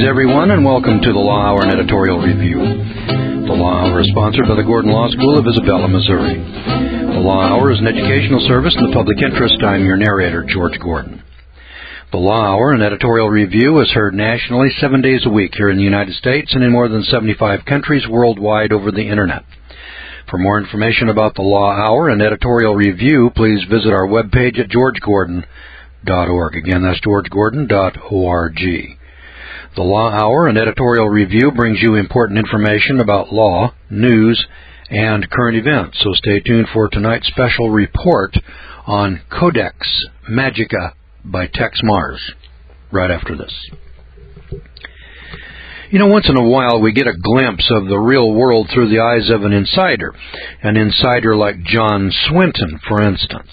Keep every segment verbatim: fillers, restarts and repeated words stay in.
Greetings, everyone, and welcome to the Law Hour and Editorial Review. The Law Hour is sponsored by the Gordon Law School of Isabella, Missouri. The Law Hour is an educational service in the public interest. I'm your narrator, George Gordon. The Law Hour and Editorial Review is heard nationally seven days a week here in the United States and in more than seventy-five countries worldwide over the Internet. For more information about the Law Hour and Editorial Review, please visit our webpage at george gordon dot org. Again, that's george gordon dot org. The Law Hour and Editorial Review brings you important information about law, news, and current events. So stay tuned for tonight's special report on Codex Magica by Tex Mars, right after this. You know, once in a while we get a glimpse of the real world through the eyes of an insider, an insider like John Swinton, for instance.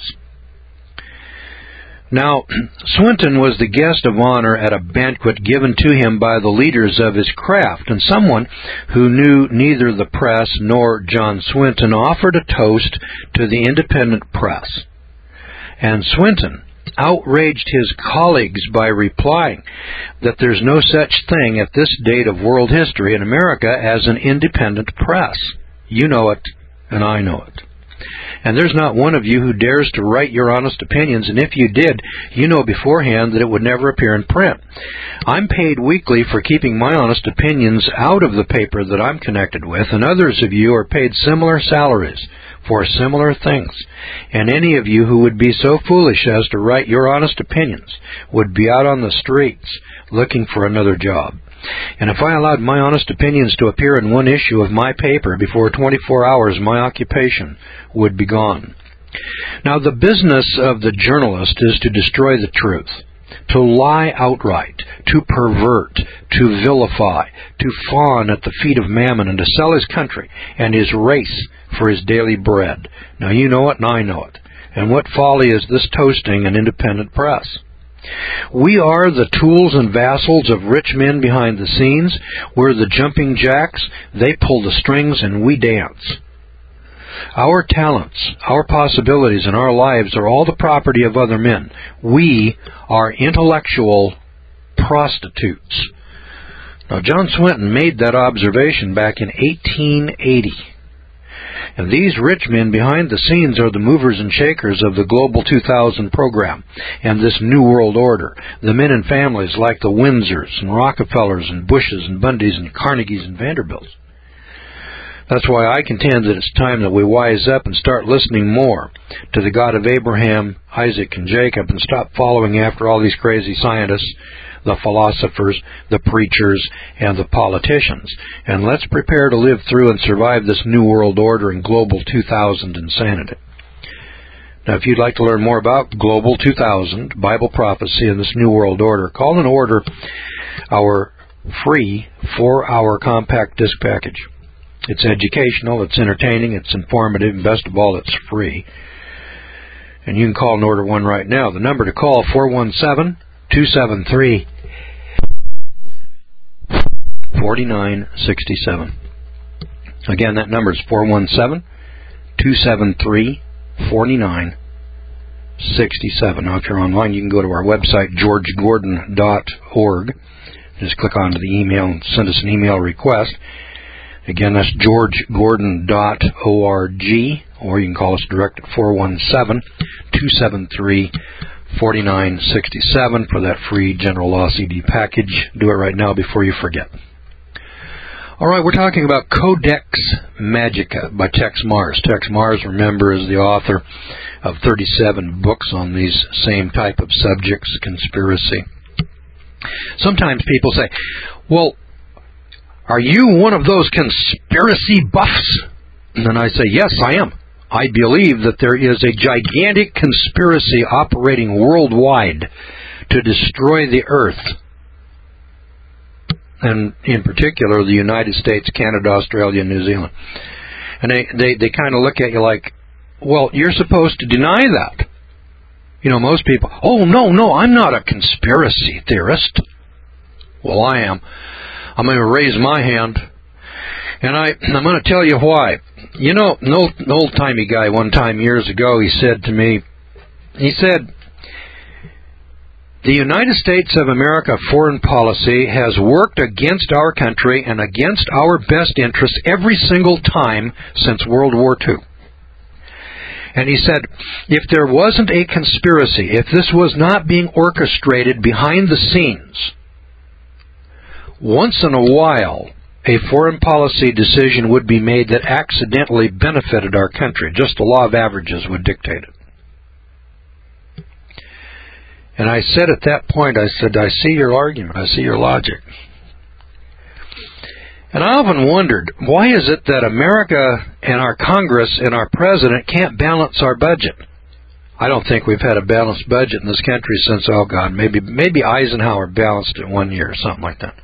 Now, Swinton was the guest of honor at a banquet given to him by the leaders of his craft, and someone who knew neither the press nor John Swinton offered a toast to the independent press. And Swinton outraged his colleagues by replying that there's no such thing at this date of world history in America as an independent press. You know it, and I know it. And there's not one of you who dares to write your honest opinions, and if you did, you know beforehand that it would never appear in print. I'm paid weekly for keeping my honest opinions out of the paper that I'm connected with, and others of you are paid similar salaries for similar things. And any of you who would be so foolish as to write your honest opinions would be out on the streets looking for another job. And if I allowed my honest opinions to appear in one issue of my paper before twenty-four hours, my occupation would be gone. Now, the business of the journalist is to destroy the truth, to lie outright, to pervert, to vilify, to fawn at the feet of Mammon, and to sell his country and his race for his daily bread. Now, you know it and I know it. And what folly is this toasting an independent press? We are the tools and vassals of rich men behind the scenes. We're the jumping jacks. They pull the strings and we dance. Our talents, our possibilities, and our lives are all the property of other men. We are intellectual prostitutes. Now, John Swinton made that observation back in eighteen eighty. And these rich men behind the scenes are the movers and shakers of the Global two thousand program and this New World Order, the men and families like the Windsors and Rockefellers and Bushes and Bundys and Carnegies and Vanderbilts. That's why I contend that it's time that we wise up and start listening more to the God of Abraham, Isaac, and Jacob, and stop following after all these crazy scientists, the philosophers, the preachers, and the politicians. And let's prepare to live through and survive this New World Order and Global two thousand insanity. Now, if you'd like to learn more about Global two thousand, Bible prophecy, and this New World Order, call and order our free four-hour compact disc package. It's educational, it's entertaining, it's informative, and best of all, it's free. And you can call and order one right now. The number to call, four one seven, two seven three, four nine six seven. Again, that number is four one seven, two seven three, four nine six seven. Now, if you're online, you can go to our website, george gordon dot org. Just click onto the email and send us an email request. Again, that's george gordon dot org, or you can call us direct at four one seven, two seven three, four nine six seven for that free General Law C D package. Do it right now before you forget. All right, we're talking about Codex Magica by Tex Mars. Tex Mars, remember, is the author of thirty-seven books on these same type of subjects, conspiracy. Sometimes people say, well, are you one of those conspiracy buffs? And then I say, yes, I am. I believe that there is a gigantic conspiracy operating worldwide to destroy the earth. And in particular, the United States, Canada, Australia, and New Zealand. And they, they, they kind of look at you like, well, you're supposed to deny that. You know, most people, oh, no, no, I'm not a conspiracy theorist. Well, I am. I'm going to raise my hand, and I, I'm going to tell you why. You know, an old, an old-timey guy one time years ago, he said to me, he said, The United States of America foreign policy has worked against our country and against our best interests every single time since World War Two. And he said, if there wasn't a conspiracy, if this was not being orchestrated behind the scenes, once in a while, a foreign policy decision would be made that accidentally benefited our country. Just the law of averages would dictate it. And I said at that point, I said, I see your argument, I see your logic. And I often wondered, why is it that America and our Congress and our President can't balance our budget? I don't think we've had a balanced budget in this country since, oh God, maybe maybe Eisenhower balanced it one year or something like that.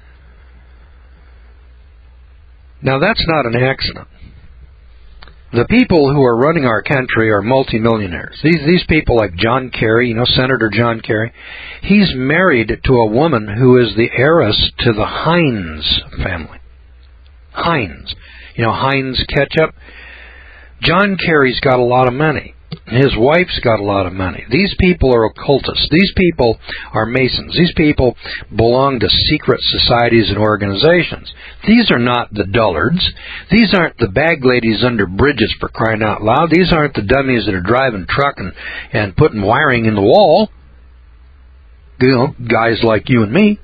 Now that's not an accident. The people who are running our country are multimillionaires. These these people like John Kerry, you know, Senator John Kerry, he's married to a woman who is the heiress to the Heinz family. Heinz. You know, Heinz ketchup. John Kerry's got a lot of money. His wife's got a lot of money. These people are occultists. These people are Masons. These people belong to secret societies and organizations. These are not the dullards. These aren't the bag ladies under bridges, for crying out loud. These aren't the dummies that are driving truck and, and putting wiring in the wall. You know, guys like you and me.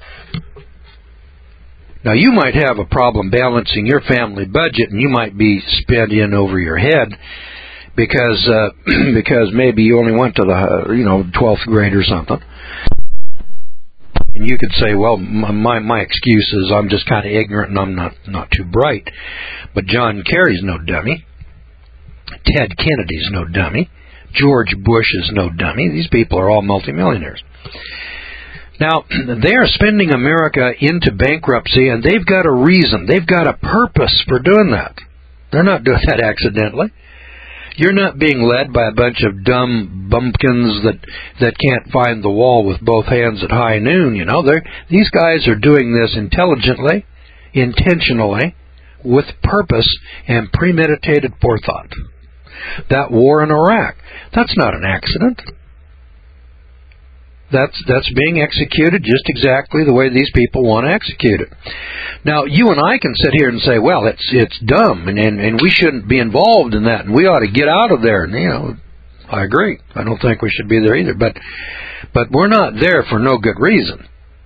Now, you might have a problem balancing your family budget, and you might be spent in over your head because uh, because maybe you only went to the, you know, twelfth grade or something. And you could say, well, my my excuse is I'm just kind of ignorant and I'm not, not too bright. But John Kerry's no dummy. Ted Kennedy's no dummy. George Bush is no dummy. These people are all multimillionaires. Now, they are spending America into bankruptcy, and they've got a reason. They've got a purpose for doing that. They're not doing that accidentally. You're not being led by a bunch of dumb bumpkins that, that can't find the wall with both hands at high noon. You know, They're, these guys are doing this intelligently, intentionally, with purpose and premeditated forethought. That war in Iraq, that's not an accident. That's that's being executed just exactly the way these people want to execute it. Now, you and I can sit here and say, well, it's it's dumb, and, and, and we shouldn't be involved in that, and we ought to get out of there. And, you know, I agree. I don't think we should be there either. But but we're not there for no good reason.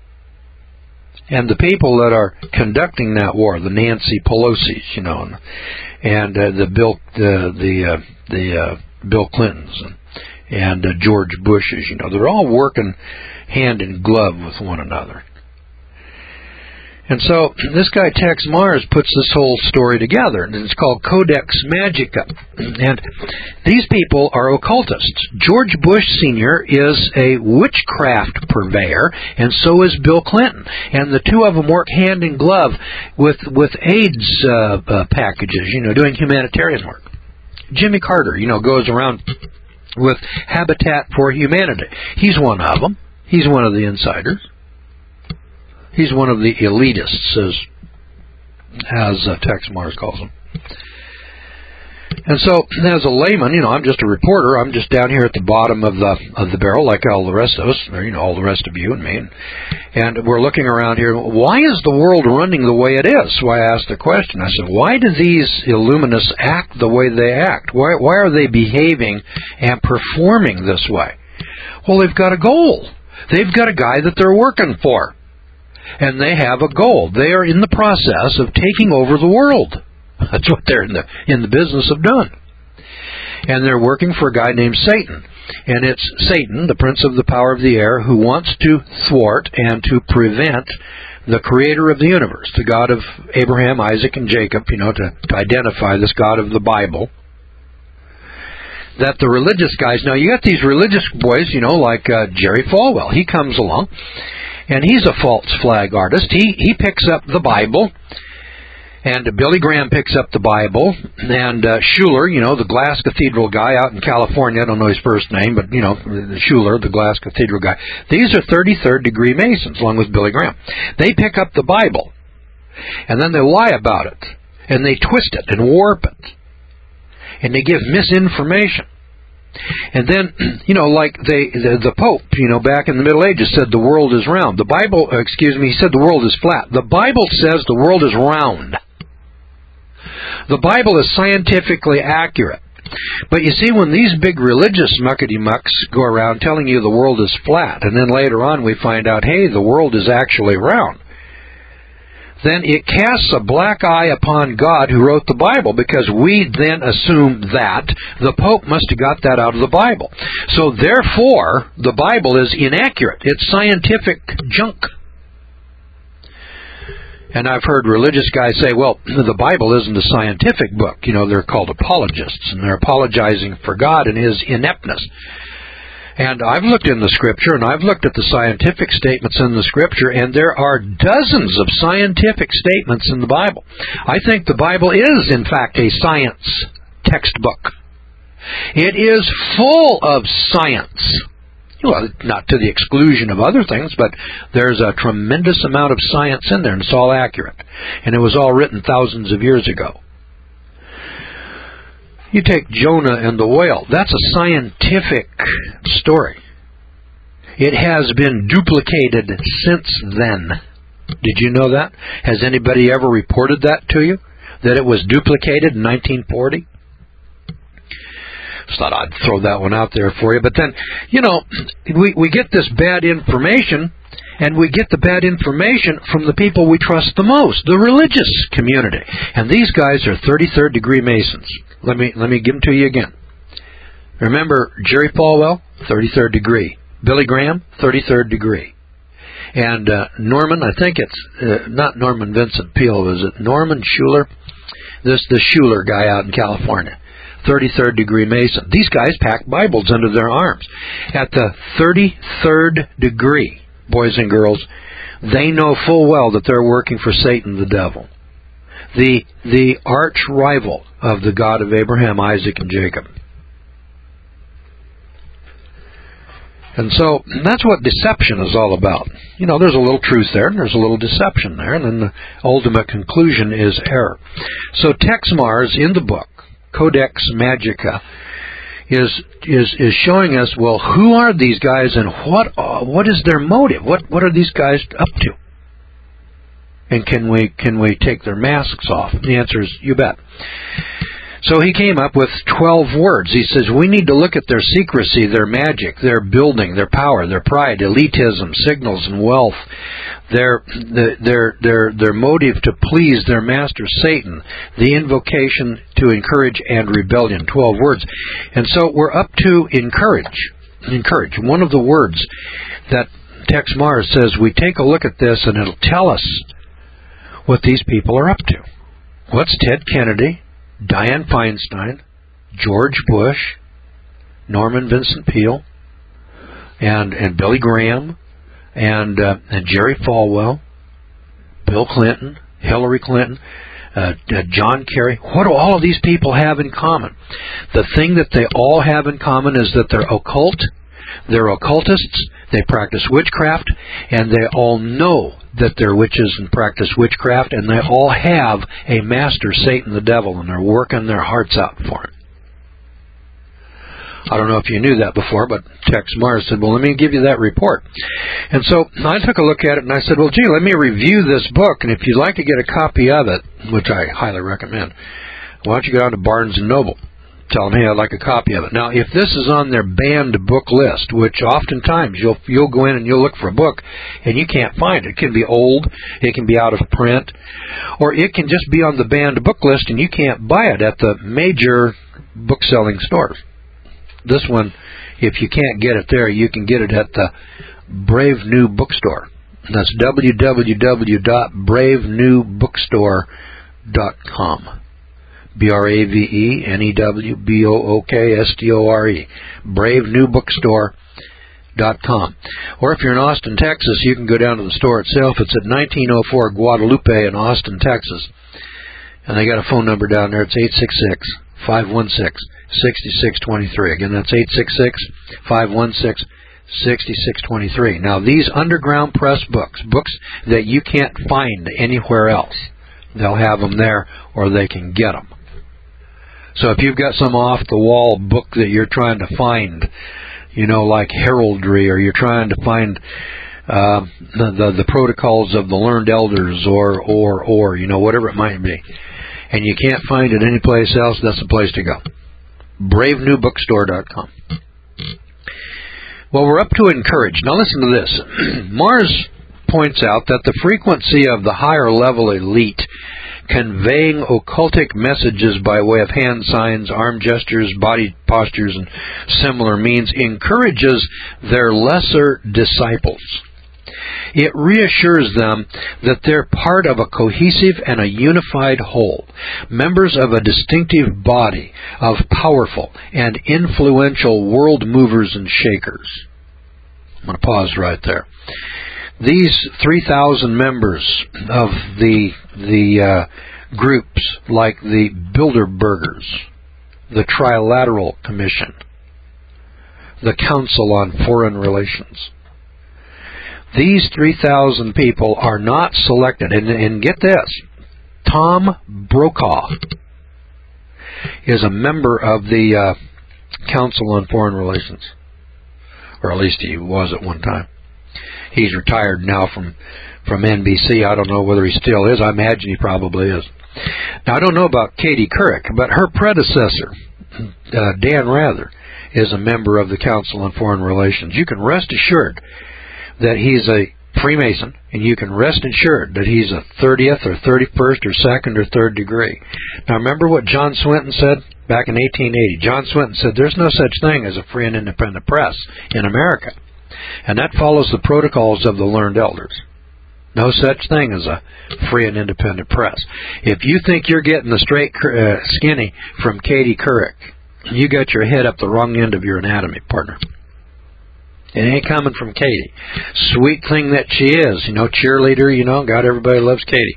And the people that are conducting that war, the Nancy Pelosi's, you know, and, and uh, the Bill the the uh, the uh, Bill Clintons and, and uh, George Bush's, you know, they're all working hand in glove with one another. And so this guy Tex Mars puts this whole story together, and it's called Codex Magica. And these people are occultists. George Bush Senior is a witchcraft purveyor, and so is Bill Clinton. And the two of them work hand in glove with with AIDS uh, uh, packages, you know, doing humanitarian work. Jimmy Carter, you know, goes around with Habitat for Humanity. He's one of them. He's one of the insiders. He's one of the elitists, as, as uh, Tex Mars calls them. And so, as a layman, you know, I'm just a reporter. I'm just down here at the bottom of the of the barrel, like all the rest of us, or, you know, all the rest of you and me. And, and we're looking around here. Why is the world running the way it is? So I asked the question. I said, why do these Illuminists act the way they act? Why, why are they behaving and performing this way? Well, they've got a goal. They've got a guy that they're working for. And they have a goal. They are in the process of taking over the world. That's what they're in the in the business of doing. And they're working for a guy named Satan. And it's Satan, the prince of the power of the air, who wants to thwart and to prevent the creator of the universe, the God of Abraham, Isaac, and Jacob, you know, to, to identify this God of the Bible. That the religious guys, now you got these religious boys, you know, like uh, Jerry Falwell. He comes along, and he's a false flag artist. He he picks up the Bible, and uh, Billy Graham picks up the Bible, and uh, Schuller, you know, the Glass Cathedral guy out in California, I don't know his first name, but, you know, Schuller, the Glass Cathedral guy. These are thirty-third degree Masons, along with Billy Graham. They pick up the Bible, and then they lie about it, and they twist it and warp it. And they give misinformation. And then, you know, like they, the, the Pope, you know, back in the Middle Ages said the world is round. The Bible, excuse me, he said the world is flat. The Bible says the world is round. The Bible is scientifically accurate. But you see, when these big religious muckety-mucks go around telling you the world is flat, and then later on we find out, hey, the world is actually round, then it casts a black eye upon God who wrote the Bible, because we then assume that the Pope must have got that out of the Bible. So therefore, the Bible is inaccurate. It's scientific junk. And I've heard religious guys say, well, the Bible isn't a scientific book. You know, they're called apologists, and they're apologizing for God and His ineptness. And I've looked in the Scripture, and I've looked at the scientific statements in the Scripture, and there are dozens of scientific statements in the Bible. I think the Bible is, in fact, a science textbook. It is full of science. Well, not to the exclusion of other things, but there's a tremendous amount of science in there, and it's all accurate. And it was all written thousands of years ago. You take Jonah and the whale. That's a scientific story. It has been duplicated since then. Did you know that? Has anybody ever reported that to you? That it was duplicated in nineteen forty? Just thought I'd throw that one out there for you. But then, you know, we, we get this bad information, and we get the bad information from the people we trust the most, the religious community. And these guys are thirty-third degree Masons. Let me let me give them to you again. Remember Jerry Falwell, thirty-third degree. Billy Graham, thirty-third degree. And uh, Norman, I think it's uh, not Norman Vincent Peale, is it Norman Schuler? This the Schuler guy out in California. thirty-third degree Mason. These guys pack Bibles under their arms. At the thirty-third degree, boys and girls, they know full well that they're working for Satan the devil, the the arch rival of the God of Abraham, Isaac, and Jacob. And so that's what deception is all about. You know, there's a little truth there, and there's a little deception there, and then the ultimate conclusion is error. So Tex Mars in the book Codex Magica is is is showing us, well, who are these guys, and what uh, what is their motive? What what are these guys up to? And can we can we take their masks off? The answer is, you bet. So he came up with twelve words. He says we need to look at their secrecy, their magic, their building, their power, their pride, elitism, signals, and wealth, their their their their motive to please their master Satan, the invocation to encourage and rebellion. Twelve words. And so we're up to encourage. Encourage. One of the words that Tex Mars says, we take a look at this and it'll tell us what these people are up to. What's Ted Kennedy, Dianne Feinstein, George Bush, Norman Vincent Peale, and and Billy Graham, and uh, and Jerry Falwell, Bill Clinton, Hillary Clinton, uh, uh, John Kerry. What do all of these people have in common? The thing that they all have in common is that they're occult, they're occultists, they practice witchcraft, and they all know that they're witches and practice witchcraft, and they all have a master, Satan the devil, and they're working their hearts out for him. I don't know if you knew that before, but Tex Mars said, well, let me give you that report. And so I took a look at it, and I said, well, gee, let me review this book, and if you'd like to get a copy of it, which I highly recommend, why don't you go down to Barnes and Noble? Tell them, hey, I'd like a copy of it. Now, if this is on their banned book list, which oftentimes you'll you'll go in and you'll look for a book and you can't find it. It can be old, it can be out of print, or it can just be on the banned book list and you can't buy it at the major book-selling stores. This one, if you can't get it there, you can get it at the Brave New Bookstore. That's w w w dot brave new bookstore dot com. B R A V E N E W B O O K S T O R E. brave new bookstore dot com. Or if you're in Austin, Texas, you can go down to the store itself. It's at nineteen oh four Guadalupe in Austin, Texas. And they got a phone number down there. It's eight six six, five one six, six six two three. Again, that's eight six six, five one six, six six two three. Now, these underground press books, books that you can't find anywhere else, they'll have them there, or they can get them. So if you've got some off-the-wall book that you're trying to find, you know, like heraldry, or you're trying to find uh, the, the the protocols of the learned elders, or or or you know, whatever it might be, and you can't find it anyplace else, that's the place to go. brave new bookstore dot com. Well, we're up to encourage. Now listen to this. Mars points out that the frequency of the higher level elite conveying occultic messages by way of hand signs, arm gestures, body postures, and similar means encourages their lesser disciples. It reassures them that they're part of a cohesive and a unified whole, members of a distinctive body of powerful and influential world movers and shakers. I'm going to pause right there. These three thousand members of the the uh, groups like the Bilderbergers, the Trilateral Commission, the Council on Foreign Relations, these three thousand people are not selected. And, and get this, Tom Brokaw is a member of the uh, Council on Foreign Relations, or at least he was at one time. He's retired now from, from N B C. I don't know whether he still is. I imagine he probably is. Now, I don't know about Katie Couric, but her predecessor, uh, Dan Rather, is a member of the Council on Foreign Relations. You can rest assured that he's a Freemason, and you can rest assured that he's a thirtieth or thirty-first or second or third degree. Now, remember what John Swinton said back in eighteen eighty? John Swinton said there's no such thing as a free and independent press in America. And that follows the protocols of the learned elders. No such thing as a free and independent press. If you think you're getting the straight uh, skinny from Katie Couric, you got your head up the wrong end of your anatomy, partner. It ain't coming from Katie. Sweet thing that she is, you know, cheerleader, you know, God, everybody loves Katie.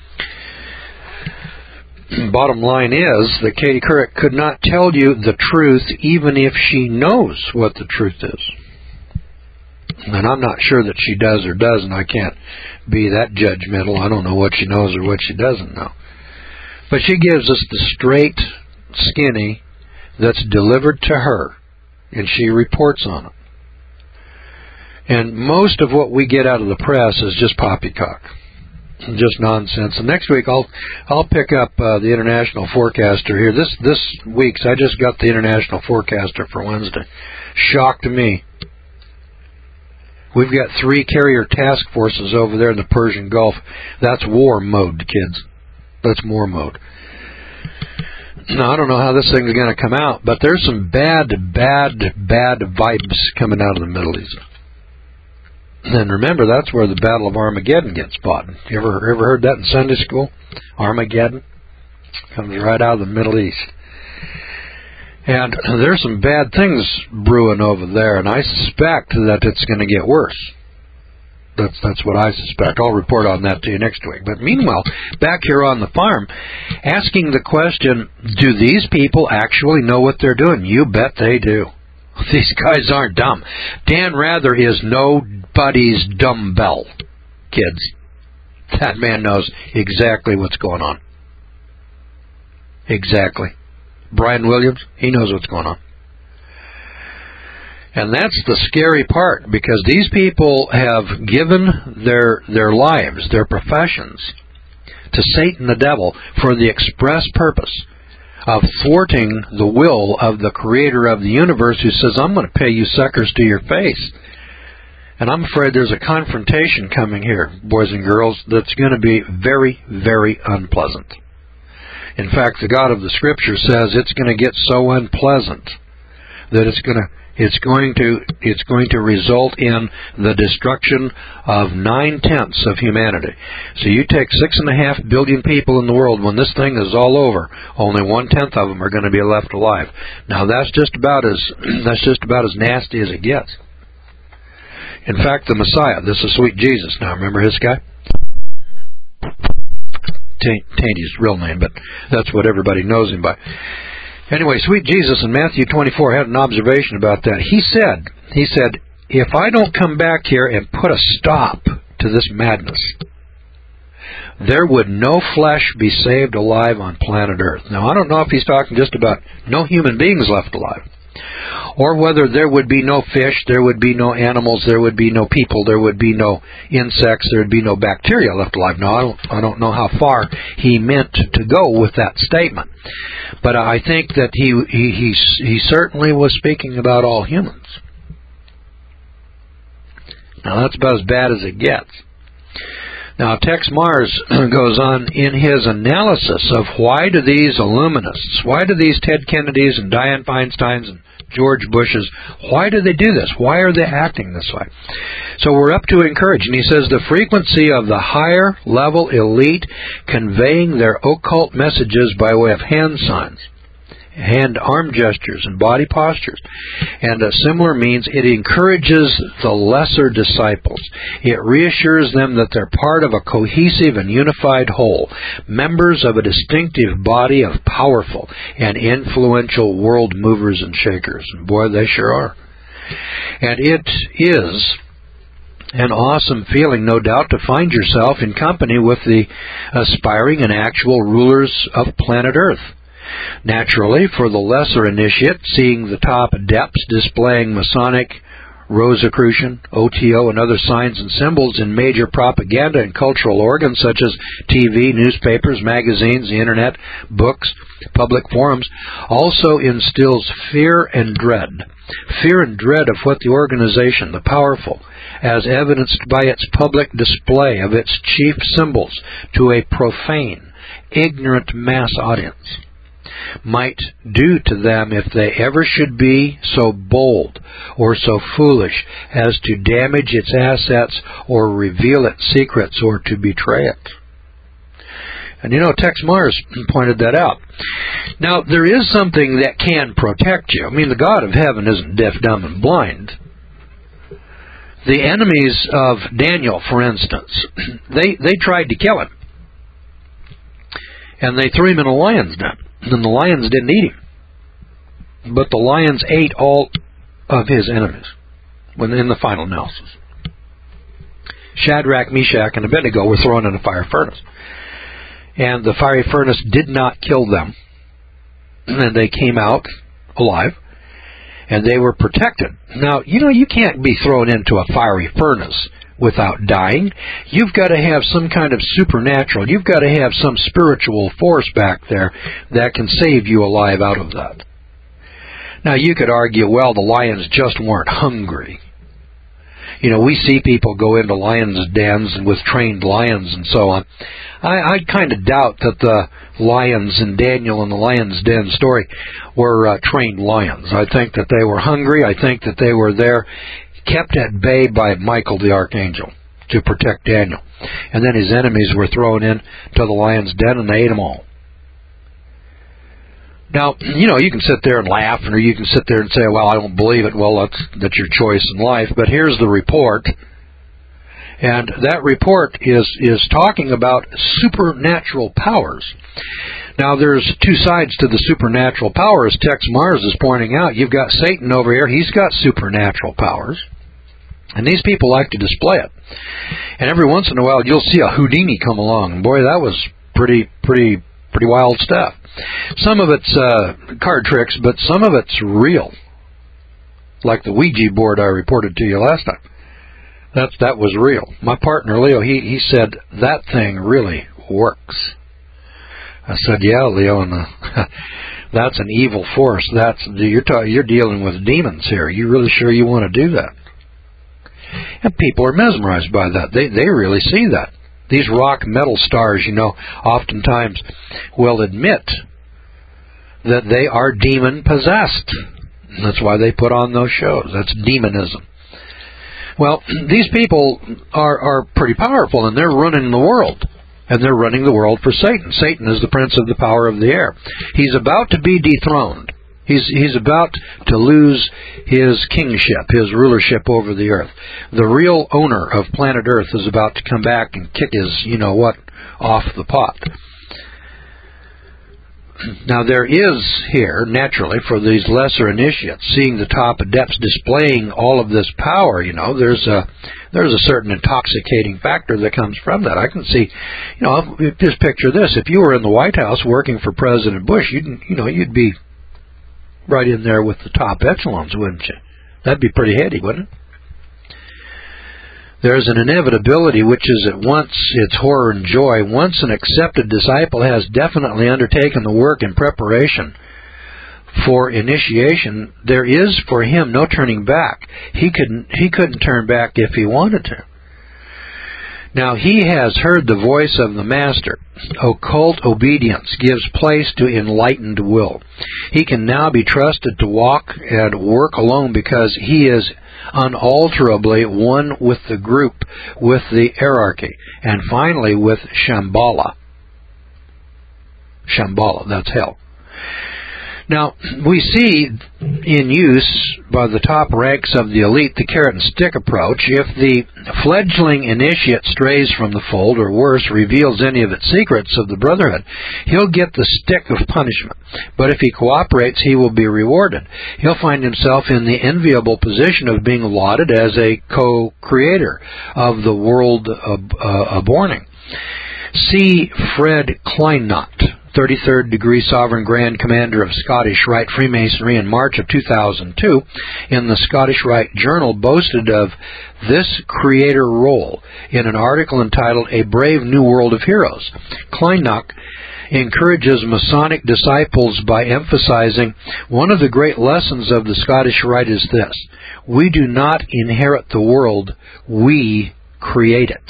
Bottom line is that Katie Couric could not tell you the truth even if she knows what the truth is. And I'm not sure that she does or doesn't. I can't be that judgmental. I don't know what she knows or what she doesn't know. But she gives us the straight skinny that's delivered to her, and she reports on it. And most of what we get out of the press is just poppycock, just nonsense. And next week I'll I'll pick up uh, the International Forecaster here. This this week's I just got the International Forecaster for Wednesday. Shocked me. We've got three carrier task forces over there in the Persian Gulf. That's war mode, kids. That's war mode. Now, I don't know how this thing's going to come out, but there's some bad, bad, bad vibes coming out of the Middle East. And remember, that's where the Battle of Armageddon gets fought. You ever, ever heard that in Sunday school? Armageddon comes right out of the Middle East. And there's some bad things brewing over there, and I suspect that it's going to get worse. That's that's what I suspect. I'll report on that to you next week. But meanwhile, back here on the farm, asking the question, do these people actually know what they're doing? You bet they do. These guys aren't dumb. Dan Rather is nobody's dumbbell, kids. That man knows exactly what's going on. Exactly. Brian Williams, he knows what's going on. And that's the scary part, because these people have given their their lives, their professions, to Satan the devil for the express purpose of thwarting the will of the creator of the universe, who says, I'm going to pay you suckers to your face. And I'm afraid there's a confrontation coming here, boys and girls, that's going to be very, very unpleasant. In fact, the God of the Scripture says it's going to get so unpleasant that it's going to it's going to it's going to result in the destruction of nine tenths of humanity. So you take six and a half billion people in the world. When this thing is all over, only one tenth of them are going to be left alive. Now that's just about as that's just about as nasty as it gets. In fact, the Messiah, this is sweet Jesus. Now remember his guy. Taint, taint his real name, but that's what everybody knows him by. Anyway, sweet Jesus in Matthew twenty-four had an observation about that. He said, he said, if I don't come back here and put a stop to this madness, there would no flesh be saved alive on planet Earth. Now, I don't know if he's talking just about no human beings left alive, or whether there would be no fish, there would be no animals, there would be no people, there would be no insects, there would be no bacteria left alive. Now, I don't, I don't know how far he meant to go with that statement, but I think that he, he, he, he certainly was speaking about all humans. Now, that's about as bad as it gets. Now, Tex Mars goes on in his analysis of why do these Illuminists, why do these Ted Kennedys and Dianne Feinsteins and George Bushes, why do they do this? Why are they acting this way? So we're up to encourage. And he says the frequency of the higher level elite conveying their occult messages by way of hand signs, hand arm gestures, and body postures, and a similar means, it encourages the lesser disciples. It reassures them that they're part of a cohesive and unified whole, members of a distinctive body of powerful and influential world movers and shakers. And boy, they sure are. And it is an awesome feeling, no doubt, to find yourself in company with the aspiring and actual rulers of planet Earth. Naturally, for the lesser initiate, seeing the top adepts displaying Masonic, Rosicrucian, O T O, and other signs and symbols in major propaganda and cultural organs such as T V, newspapers, magazines, the Internet, books, public forums, also instills fear and dread. Fear and dread of what the organization, the powerful, as evidenced by its public display of its chief symbols to a profane, ignorant mass audience, might do to them if they ever should be so bold or so foolish as to damage its assets or reveal its secrets or to betray it. And you know, Tex Mars pointed that out. Now, there is something that can protect you. I mean, the God of heaven isn't deaf, dumb, and blind. The enemies of Daniel, for instance, they, they tried to kill him. And they threw him in a lion's den. And the lions didn't eat him. But the lions ate all of his enemies when in the final analysis. Shadrach, Meshach, and Abednego were thrown in a fire furnace. And the fiery furnace did not kill them. And they came out alive. And they were protected. Now, you know, you can't be thrown into a fiery furnace without dying. You've got to have some kind of supernatural, you've got to have some spiritual force back there that can save you alive out of that. Now, you could argue, well, the lions just weren't hungry. You know, we see people go into lions' dens with trained lions and so on. I, I kind of doubt that the lions in Daniel and the lion's den story were uh, trained lions. I think that they were hungry. I think that they were there, kept at bay by Michael the archangel to protect Daniel. And then his enemies were thrown in to the lion's den and they ate them all. Now, you know, you can sit there and laugh, or you can sit there and say, well, I don't believe it. Well, that's, that's your choice in life. But here's the report. And that report is, is talking about supernatural powers. Now, there's two sides to the supernatural powers. Tex Mars is pointing out, you've got Satan over here. He's got supernatural powers. And these people like to display it. And every once in a while, you'll see a Houdini come along. And boy, that was pretty, pretty, pretty wild stuff. Some of it's uh, card tricks, but some of it's real. Like the Ouija board I reported to you last time. That, that was real. My partner, Leo, he, he said, that thing really works. I said, yeah, Leo, and uh, that's an evil force. That's you're, ta- you're dealing with demons here. You really sure you want to do that? And people are mesmerized by that. They they really see that. These rock metal stars, you know, oftentimes will admit that they are demon-possessed. That's why they put on those shows. That's demonism. Well, these people are, are pretty powerful, and they're running the world. And they're running the world for Satan. Satan is the prince of the power of the air. He's about to be dethroned. He's he's about to lose his kingship, his rulership over the earth. The real owner of planet Earth is about to come back and kick his, you know what, off the pot. now there is here, naturally, for these lesser initiates, seeing the top adepts displaying all of this power, you know, there's a there's a certain intoxicating factor that comes from that. I can see, you know, just picture this. If you were in the White House working for President Bush, you'd, you know, you'd be right in there with the top echelons, wouldn't you? That'd be pretty heady, wouldn't it? There's an inevitability which is at once its horror and joy. Once an accepted disciple has definitely undertaken the work in preparation for initiation, there is for him no turning back. He couldn't, he couldn't turn back if he wanted to. Now he has heard the voice of the Master. Occult obedience gives place to enlightened will. He can now be trusted to walk and work alone because he is unalterably one with the group, with the hierarchy, and finally with Shambhala. Shambhala, that's hell. Now, we see in use by the top ranks of the elite the carrot and stick approach. If the fledgling initiate strays from the fold, or worse, reveals any of its secrets of the brotherhood, he'll get the stick of punishment. But if he cooperates, he will be rewarded. He'll find himself in the enviable position of being lauded as a co-creator of the world of uh, aborning. See Fred Kleinknot, thirty-third degree Sovereign Grand Commander of Scottish Rite Freemasonry, in March of two thousand two, in the Scottish Rite Journal, boasted of this creator role in an article entitled A Brave New World of Heroes. Kleinknot encourages Masonic disciples by emphasizing one of the great lessons of the Scottish Rite is this: we do not inherit the world, we create it.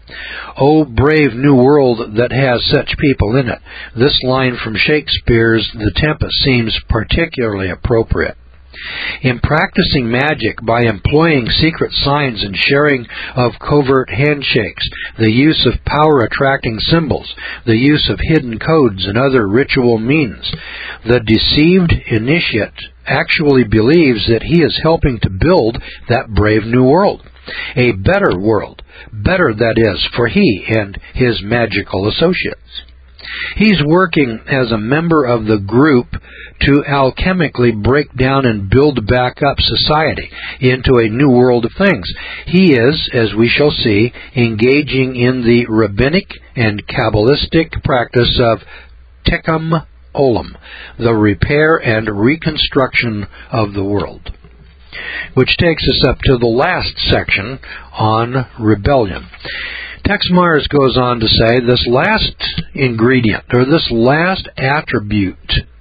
O brave new world that has such people in it. This line from Shakespeare's The Tempest seems particularly appropriate. In practicing magic by employing secret signs and sharing of covert handshakes, the use of power-attracting symbols, the use of hidden codes and other ritual means, the deceived initiate actually believes that he is helping to build that brave new world. A better world, better that is, for he and his magical associates. He's working as a member of the group to alchemically break down and build back up society into a new world of things. He is, as we shall see, engaging in the rabbinic and Kabbalistic practice of Tikkun Olam, the repair and reconstruction of the world. Which takes us up to the last section on rebellion. Tex Myers goes on to say this last ingredient, or this last attribute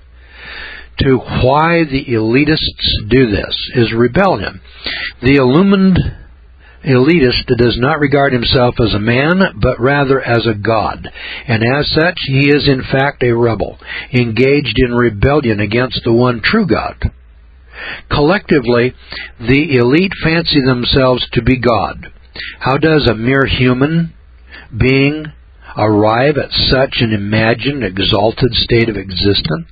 to why the elitists do this, is rebellion. The illumined elitist does not regard himself as a man, but rather as a god, and as such he is in fact a rebel, engaged in rebellion against the one true God. Collectively, the elite fancy themselves to be God. How does a mere human being arrive at such an imagined, exalted state of existence?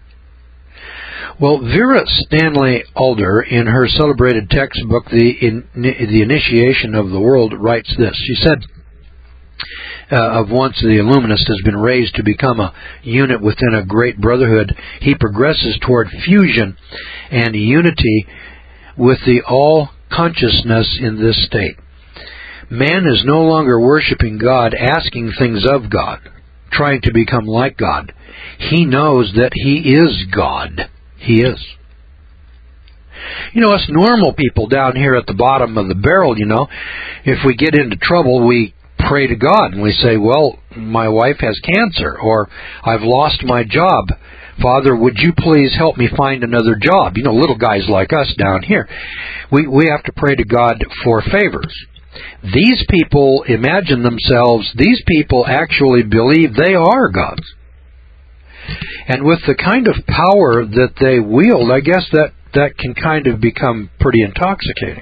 Well, Vera Stanley Alder, in her celebrated textbook, The, in, the Initiation of the World, writes this. She said, Uh, of once the Illuminist has been raised to become a unit within a great brotherhood, he progresses toward fusion and unity with the all-consciousness in this state. Man is no longer worshiping God, asking things of God, trying to become like God. He knows that he is God. He is. You know, us normal people down here at the bottom of the barrel, you know, if we get into trouble, we pray to God and we say, well, my wife has cancer, or I've lost my job. Father, would you please help me find another job? You know, little guys like us down here, we, we have to pray to God for favors. These people imagine themselves, these people actually believe they are gods. And with the kind of power that they wield, I guess that, that can kind of become pretty intoxicating.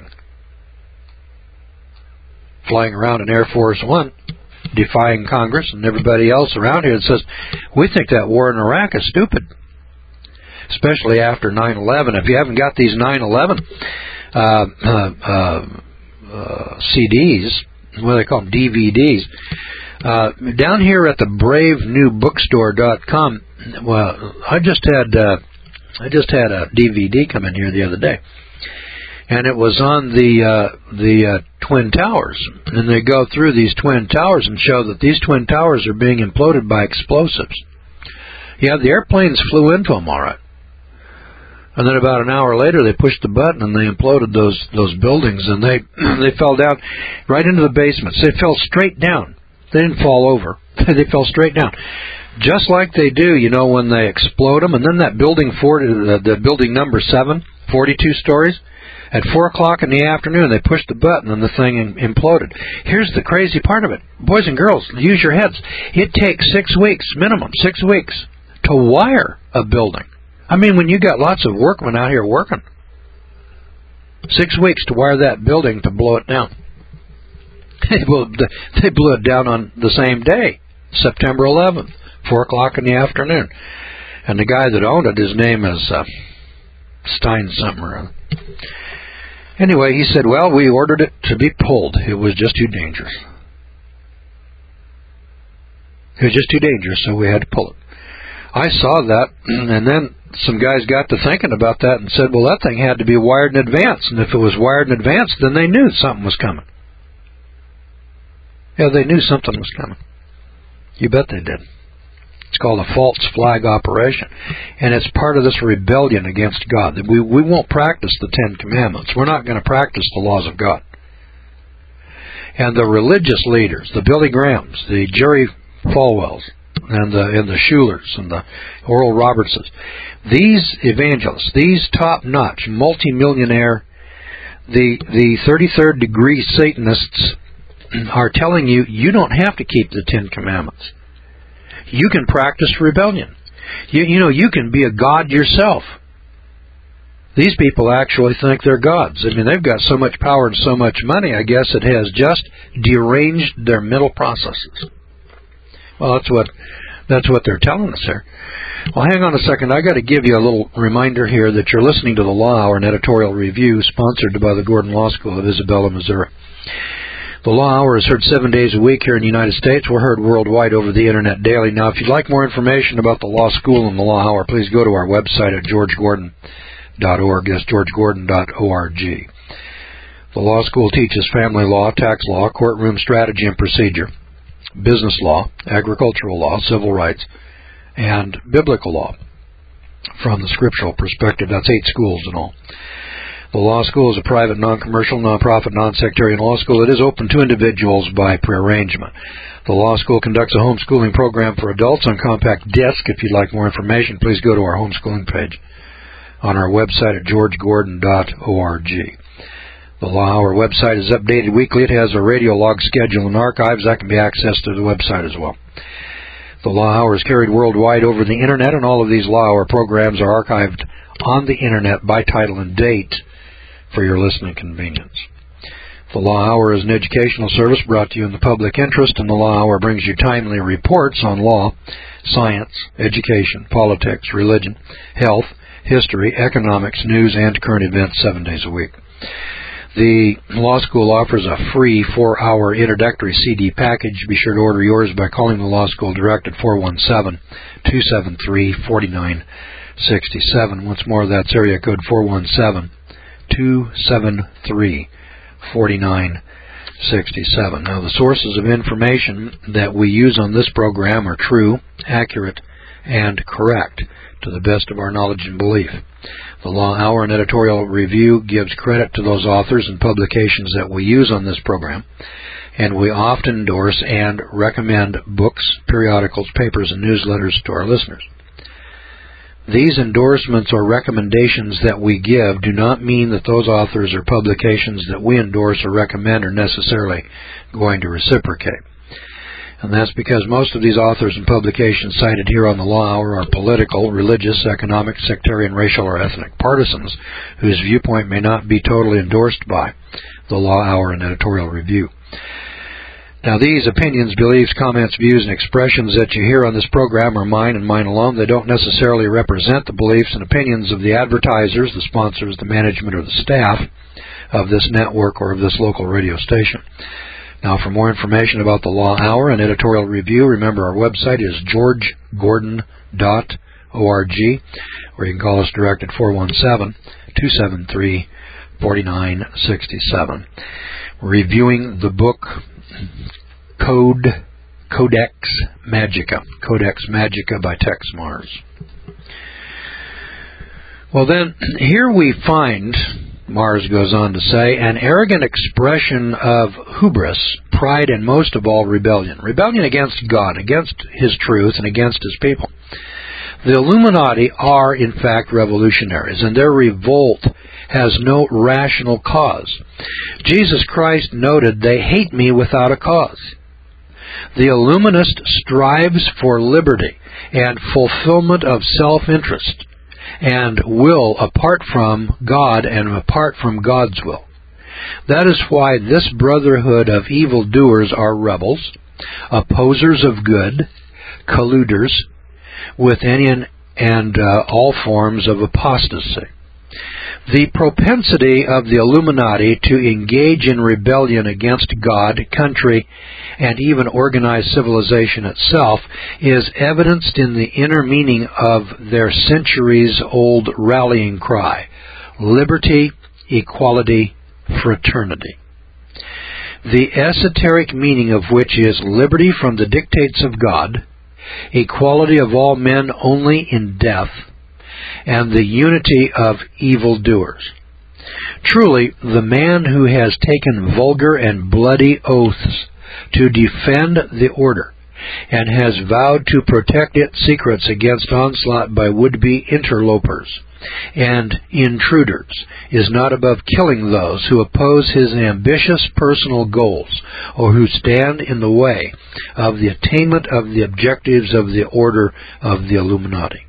Flying around in Air Force One, defying Congress and everybody else around here that says, we think that war in Iraq is stupid. Especially after nine eleven. If you haven't got these nine eleven uh, uh, uh, uh, C Ds, what do they call them, D V Ds, uh, down here at the brave new bookstore dot com, well, I just had uh, I just had a D V D come in here the other day, and it was on the uh, the uh, Twin Towers, and they go through these Twin Towers and show that these Twin Towers are being imploded by explosives. Yeah, the airplanes flew into them all right. And then about an hour later, they pushed the button and they imploded those those buildings, and they they fell down right into the basements. They fell straight down. They didn't fall over. They fell straight down, just like they do, you know, when they explode them. And then that building forty, the, the building number seven, forty-two stories, at four o'clock in the afternoon, they pushed the button and the thing imploded. Here's the crazy part of it, boys and girls, use your heads. It takes six weeks minimum, six weeks to wire a building. I mean, when you got lots of workmen out here working, six weeks to wire that building to blow it down. They blew, they blew it down on the same day, September eleventh, four o'clock in the afternoon. And the guy that owned it, his name is uh, Stein something or other. Anyway, he said, well, we ordered it to be pulled. It was just too dangerous. It was just too dangerous, so we had to pull it. I saw that, and then some guys got to thinking about that and said, well, that thing had to be wired in advance, and if it was wired in advance, then they knew something was coming. Yeah, they knew something was coming. You bet they did. It's called a false flag operation, and it's part of this rebellion against God. We, we won't practice the Ten Commandments. We're not going to practice the laws of God. And the religious leaders, the Billy Grahams, the Jerry Falwells, and the, and the Schulers and the Oral Robertsons. These evangelists, these top-notch, multimillionaire, the the thirty-third degree Satanists are telling you, you don't have to keep the Ten Commandments. You can practice rebellion. You, you know, you can be a god yourself. These people actually think they're gods. I mean, they've got so much power and so much money, I guess it has just deranged their mental processes. Well, that's what that's what they're telling us here. Well, hang on a second. I got to give you a little reminder here that you're listening to the Law Hour, an editorial review sponsored by the Gordon Law School of Isabella, Missouri. The Law Hour is heard seven days a week here in the United States. We're heard worldwide over the Internet daily. Now, if you'd like more information about the Law School and the Law Hour, please go to our website at george gordon dot org. That's george gordon dot org. The Law School teaches family law, tax law, courtroom strategy and procedure, business law, agricultural law, civil rights, and biblical law from the scriptural perspective. That's eight schools in all. The Law School is a private, non-commercial, non-profit, non-sectarian law school. It is open to individuals by prearrangement. The Law School conducts a homeschooling program for adults on compact disc. If you'd like more information, please go to our homeschooling page on our website at george gordon dot org. The Law Hour website is updated weekly. It has a radio log schedule and archives that can be accessed to the website as well. The Law Hour is carried worldwide over the Internet, and all of these Law Hour programs are archived on the Internet by title and date for your listening convenience. The Law Hour is an educational service brought to you in the public interest, and the Law Hour brings you timely reports on law, science, education, politics, religion, health, history, economics, news, and current events seven days a week. The Law School offers a free four-hour introductory C D package. Be sure to order yours by calling the Law School direct at four one seven, two seven three, four nine six seven. Once more, that's area code four one seven, two seven three, four nine six seven. Now, the sources of information that we use on this program are true, accurate, and correct to the best of our knowledge and belief. The Law Hour and editorial review gives credit to those authors and publications that we use on this program, and we often endorse and recommend books, periodicals, papers, and newsletters to our listeners. These endorsements or recommendations that we give do not mean that those authors or publications that we endorse or recommend are necessarily going to reciprocate. And that's because most of these authors and publications cited here on the Law Hour are political, religious, economic, sectarian, racial, or ethnic partisans whose viewpoint may not be totally endorsed by the Law Hour and editorial review. Now, these opinions, beliefs, comments, views, and expressions that you hear on this program are mine and mine alone. They don't necessarily represent the beliefs and opinions of the advertisers, the sponsors, the management, or the staff of this network or of this local radio station. Now, for more information about the Law Hour and editorial review, remember our website is george gordon dot org, or you can call us direct at four one seven, two seven three, four nine six seven. We're reviewing the book Code Codex Magica, Codex Magica by Tex Mars. Well then, here we find, Mars goes on to say, an arrogant expression of hubris, pride, and most of all rebellion. Rebellion against God, against His truth, and against His people. The Illuminati are, in fact, revolutionaries, and their revolt has no rational cause. Jesus Christ noted, "They hate me without a cause." The Illuminist strives for liberty and fulfillment of self-interest, and will apart from God and apart from God's will. That is why this brotherhood of evildoers are rebels, opposers of good, colluders with any and uh, all forms of apostasy. The propensity of the Illuminati to engage in rebellion against God, country, and even organized civilization itself is evidenced in the inner meaning of their centuries-old rallying cry: liberty, equality, fraternity. The esoteric meaning of which is liberty from the dictates of God, equality of all men only in death, and the unity of evildoers. Truly, the man who has taken vulgar and bloody oaths to defend the order, and has vowed to protect its secrets against onslaught by would-be interlopers and intruders, is not above killing those who oppose his ambitious personal goals, or who stand in the way of the attainment of the objectives of the order of the Illuminati.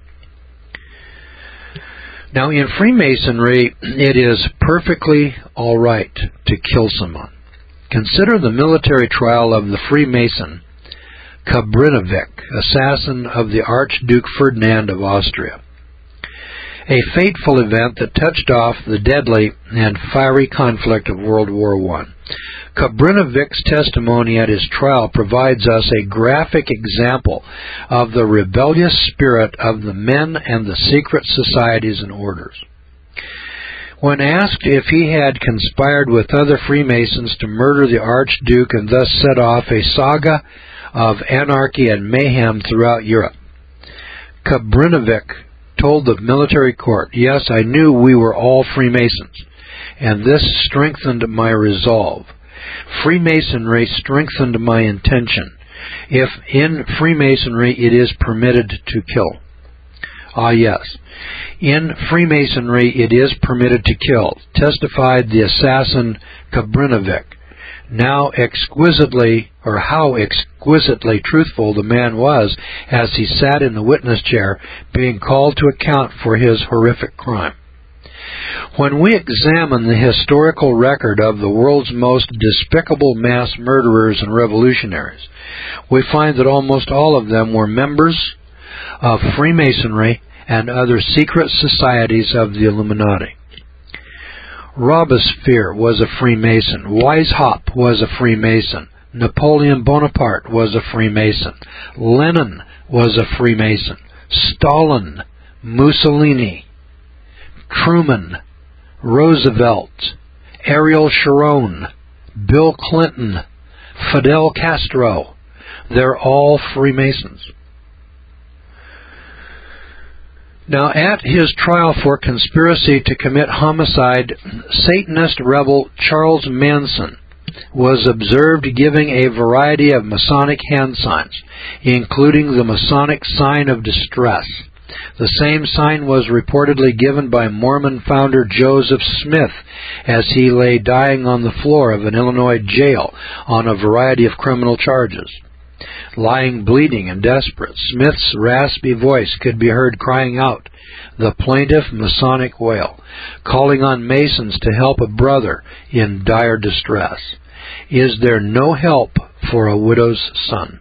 Now, in Freemasonry, it is perfectly all right to kill someone. Consider the military trial of the Freemason Kabrinovic, assassin of the Archduke Ferdinand of Austria. A fateful event that touched off the deadly and fiery conflict of World War One. Kabrinovic's testimony at his trial provides us a graphic example of the rebellious spirit of the men and the secret societies and orders. When asked if he had conspired with other Freemasons to murder the Archduke and thus set off a saga of anarchy and mayhem throughout Europe, Kabrinovic told the military court, "Yes, I knew we were all Freemasons, and this strengthened my resolve. Freemasonry strengthened my intention. If in Freemasonry it is permitted to kill." Ah, yes, in Freemasonry it is permitted to kill, testified the assassin Kabrinovic. Now exquisitely, or how exquisitely truthful the man was as he sat in the witness chair being called to account for his horrific crime. When we examine the historical record of the world's most despicable mass murderers and revolutionaries, we find that almost all of them were members of Freemasonry and other secret societies of the Illuminati. Robespierre was a Freemason. Weishaupt was a Freemason. Napoleon Bonaparte was a Freemason. Lenin was a Freemason. Stalin, Mussolini, Truman, Roosevelt, Ariel Sharon, Bill Clinton, Fidel Castro. They're all Freemasons. Now, at his trial for conspiracy to commit homicide, Satanist rebel Charles Manson was observed giving a variety of Masonic hand signs, including the Masonic sign of distress. The same sign was reportedly given by Mormon founder Joseph Smith as he lay dying on the floor of an Illinois jail on a variety of criminal charges. Lying bleeding and desperate, Smith's raspy voice could be heard crying out the plaintive Masonic wail, calling on Masons to help a brother in dire distress. Is there no help for a widow's son?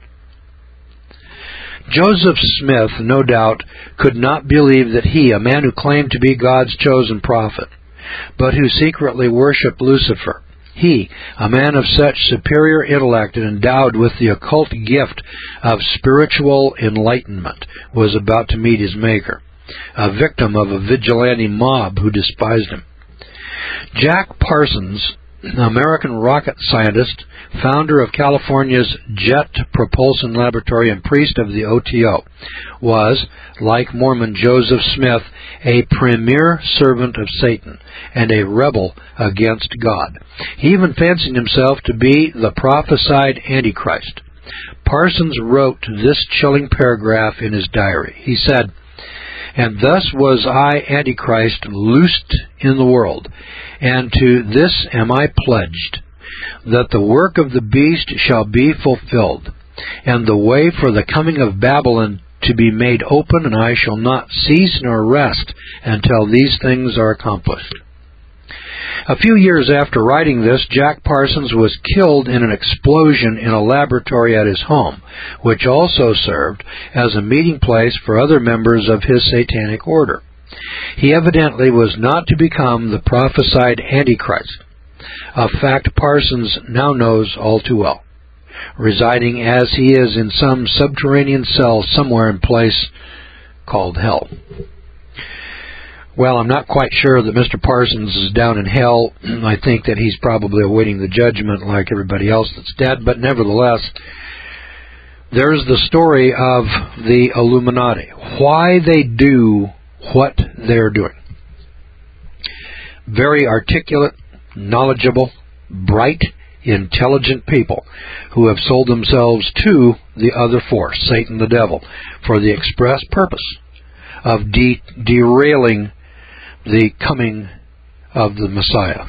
Joseph Smith, no doubt, could not believe that he, a man who claimed to be God's chosen prophet, but who secretly worshipped Lucifer, He, a man of such superior intellect and endowed with the occult gift of spiritual enlightenment, was about to meet his Maker, a victim of a vigilante mob who despised him. Jack Parsons, American rocket scientist, founder of California's Jet Propulsion Laboratory and priest of the O T O, was, like Mormon Joseph Smith, a premier servant of Satan and a rebel against God. He even fancied himself to be the prophesied Antichrist. Parsons wrote this chilling paragraph in his diary. He said, "And thus was I, Antichrist, loosed in the world, and to this am I pledged, that the work of the beast shall be fulfilled, and the way for the coming of Babylon to be made open, and I shall not cease nor rest until these things are accomplished." A few years after writing this, Jack Parsons was killed in an explosion in a laboratory at his home, which also served as a meeting place for other members of his satanic order. He evidently was not to become the prophesied Antichrist, a fact Parsons now knows all too well, residing as he is in some subterranean cell somewhere in place called hell. Well, I'm not quite sure that Mister Parsons is down in hell. I think that he's probably awaiting the judgment like everybody else that's dead, but nevertheless, there's the story of the Illuminati, why they do what they're doing. Very articulate, knowledgeable, bright, intelligent people who have sold themselves to the other force, Satan the devil, for the express purpose of de- derailing the coming of the Messiah.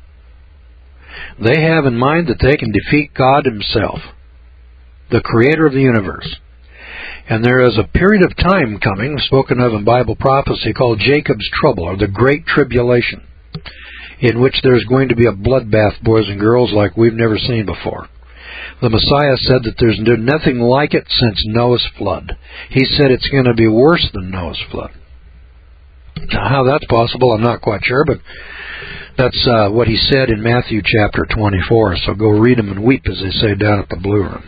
They have in mind that they can defeat God himself, the creator of the universe. And there is a period of time coming, spoken of in Bible prophecy, called Jacob's trouble, or the Great Tribulation, in which there's going to be a bloodbath, boys and girls, like we've never seen before. The Messiah said that there's nothing like it since Noah's flood. He said it's going to be worse than Noah's flood. Now, how that's possible, I'm not quite sure, but that's uh, what he said in Matthew chapter twenty-four. So go read them and weep, as they say down at the Blue Room.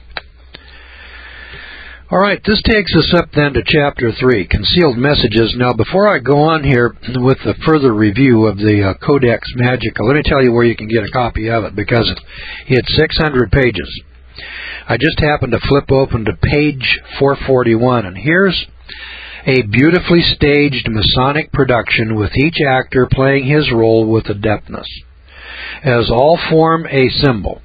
All right, this takes us up then to chapter three, Concealed Messages. Now, before I go on here with the further review of the uh, Codex Magica, let me tell you where you can get a copy of it, because it's six hundred pages. I just happened to flip open to page four forty-one, and here's a beautifully staged Masonic production with each actor playing his role with adeptness, as all form a symbol.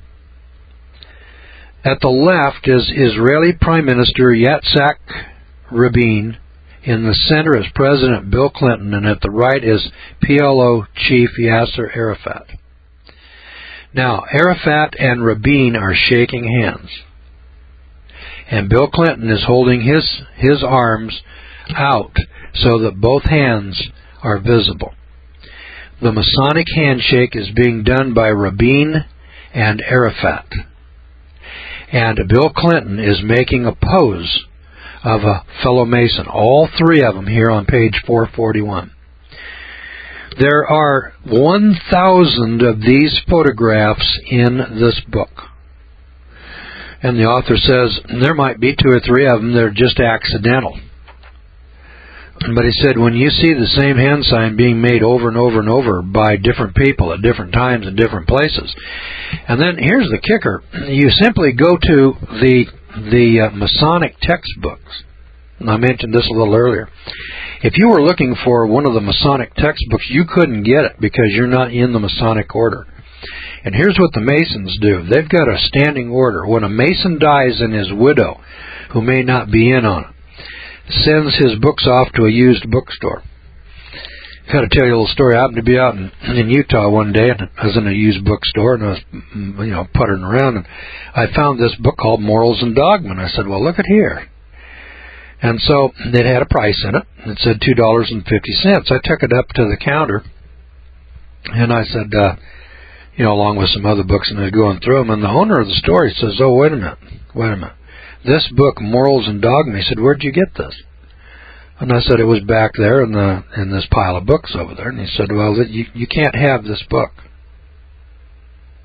At the left is Israeli Prime Minister Yitzhak Rabin. In the center is President Bill Clinton, and at the right is P L O Chief Yasser Arafat. Now, Arafat and Rabin are shaking hands, and Bill Clinton is holding his his arms out so that both hands are visible. The Masonic handshake is being done by Rabin and Arafat, and Bill Clinton is making a pose of a fellow Mason. All three of them here on page four forty-one. There are one thousand of these photographs in this book. And the author says there might be two or three of them that are just accidental. But he said, when you see the same hand sign being made over and over and over by different people at different times and different places, and then here's the kicker: you simply go to the the uh, Masonic textbooks. And I mentioned this a little earlier. If you were looking for one of the Masonic textbooks, you couldn't get it because you're not in the Masonic order. And here's what the Masons do. They've got a standing order. When a Mason dies and his widow, who may not be in on it, sends his books off to a used bookstore. I've got to tell you a little story. I happened to be out in, in Utah one day, and I was in a used bookstore, and I was, you know, puttering around, and I found this book called Morals and Dogma, and I said, well, look at here. And so it had a price in it. It said two dollars and fifty cents. I took it up to the counter, and I said, uh, you know, along with some other books, and I was going through them, and the owner of the store says, oh, wait a minute, wait a minute. This book, Morals and Dogma, he said, where'd you get this? And I said, it was back there in the in this pile of books over there. And he said, well, you, you can't have this book.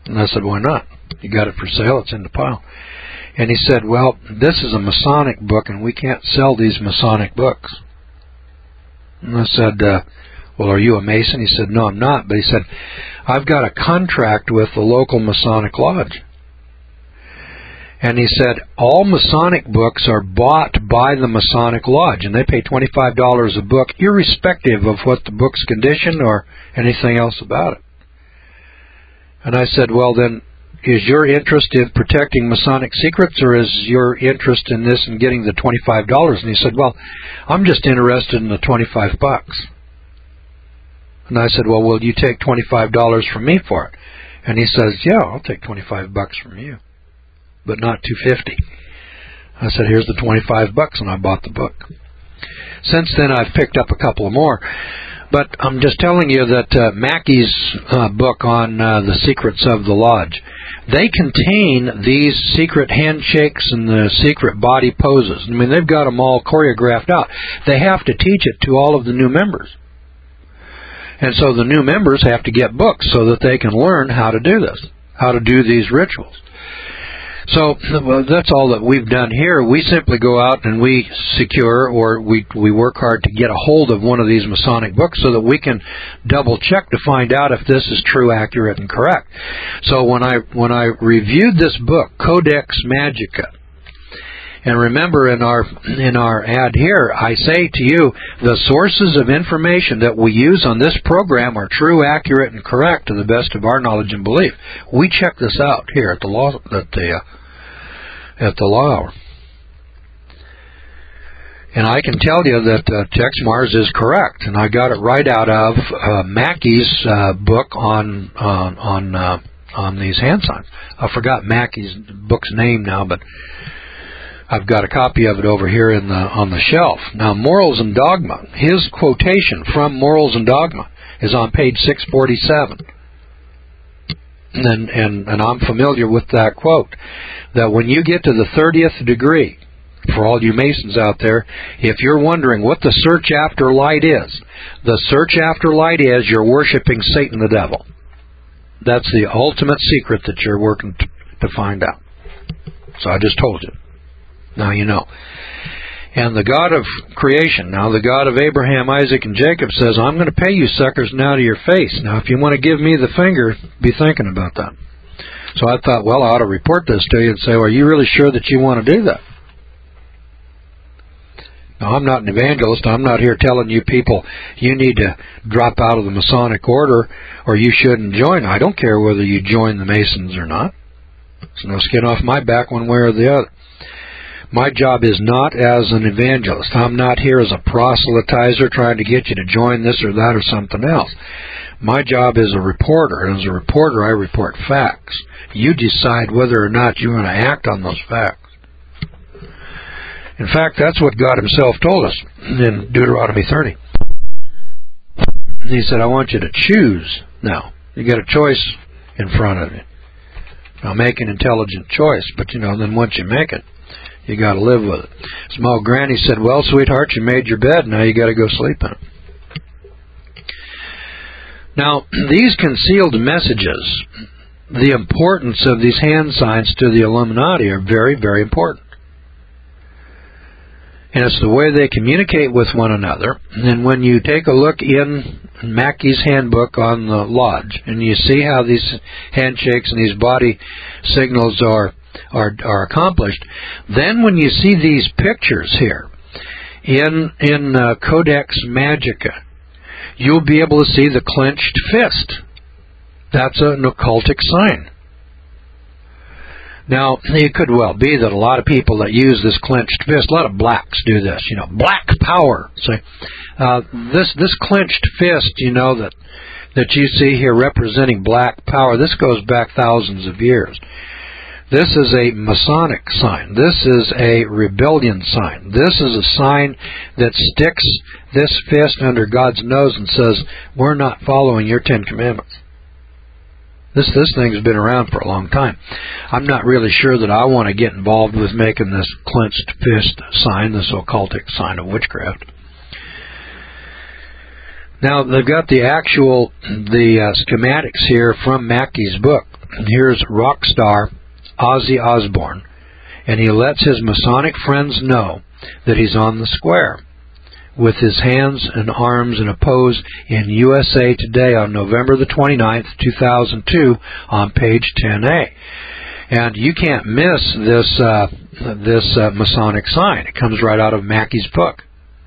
And I said, why not? You got it for sale, it's in the pile. And he said, well, this is a Masonic book, and we can't sell these Masonic books. And I said, uh, well, are you a Mason? He said, no, I'm not. But he said, I've got a contract with the local Masonic lodge. And he said, all Masonic books are bought by the Masonic lodge, and they pay twenty-five dollars a book, irrespective of what the book's condition or anything else about it. And I said, well, then, is your interest in protecting Masonic secrets, or is your interest in this in getting the twenty-five dollars? And he said, well, I'm just interested in the twenty-five bucks. And I said, well, will you take twenty-five dollars from me for it? And he says, yeah, I'll take twenty-five bucks from you, but not two fifty. I said, here's the twenty-five bucks, and I bought the book. Since then, I've picked up a couple more. But I'm just telling you that uh, Mackey's uh, book on uh, the secrets of the lodge, they contain these secret handshakes and the secret body poses. I mean, they've got them all choreographed out. They have to teach it to all of the new members. And so the new members have to get books so that they can learn how to do this, how to do these rituals. So well, that's all that we've done here. We simply go out and we secure, or we we work hard to get a hold of one of these Masonic books so that we can double check to find out if this is true, accurate, and correct. So when I when I reviewed this book, Codex Magica, and remember in our in our ad here, I say to you, the sources of information that we use on this program are true, accurate, and correct to the best of our knowledge and belief. We check this out here at the law at the uh, at the Law Hour. And I can tell you that uh, Tex Mars is correct, and I got it right out of uh, Mackey's uh, book on uh, on uh, on these hand signs. I forgot Mackey's book's name now, but I've got a copy of it over here in the on the shelf. Now, Morals and Dogma, his quotation from Morals and Dogma is on page six forty-seven. And, and, and I'm familiar with that quote, that when you get to the thirtieth degree, for all you Masons out there, if you're wondering what the search after light is, the search after light is you're worshiping Satan the devil. That's the ultimate secret that you're working to, to find out. So I just told you. Now you know. And the God of creation, now the God of Abraham, Isaac, and Jacob says, I'm going to pay you suckers now to your face. Now, if you want to give me the finger, be thinking about that. So I thought, well, I ought to report this to you and say, well, are you really sure that you want to do that? Now, I'm not an evangelist. I'm not here telling you people you need to drop out of the Masonic order or you shouldn't join. I don't care whether you join the Masons or not. There's no skin off my back one way or the other. My job is not as an evangelist. I'm not here as a proselytizer trying to get you to join this or that or something else. My job is a reporter, and as a reporter I report facts. You decide whether or not you want to act on those facts. In fact, that's what God himself told us in Deuteronomy thirty. He said, I want you to choose now. You got a choice in front of you. Now make an intelligent choice, but you know, then once you make it, you got to live with it. Small Granny said, well, sweetheart, you made your bed. Now you got to go sleep in it. Now, these concealed messages, the importance of these hand signs to the Illuminati are very, very important. And it's the way they communicate with one another. And when you take a look in Mackey's handbook on the lodge, and you see how these handshakes and these body signals are Are, are accomplished, then when you see these pictures here in in uh, Codex Magica, you'll be able to see the clenched fist. That's an occultic sign. Now, it could well be that a lot of people that use this clenched fist, a lot of blacks do this, you know, black power. So, uh, this this clenched fist, you know, that that you see here representing black power, this goes back thousands of years. This is a Masonic sign. This is a rebellion sign. This is a sign that sticks this fist under God's nose and says, we're not following your Ten Commandments. This this thing's been around for a long time. I'm not really sure that I want to get involved with making this clenched fist sign, this occultic sign of witchcraft. Now, they've got the actual, the uh, schematics here from Mackey's book. here's rock star Ozzy Osbourne, and he lets his Masonic friends know that he's on the square with his hands and arms in a pose in U S A Today on November the twenty-ninth, two thousand two, on page ten A. And you can't miss this uh, this uh, Masonic sign. It comes right out of Mackey's book.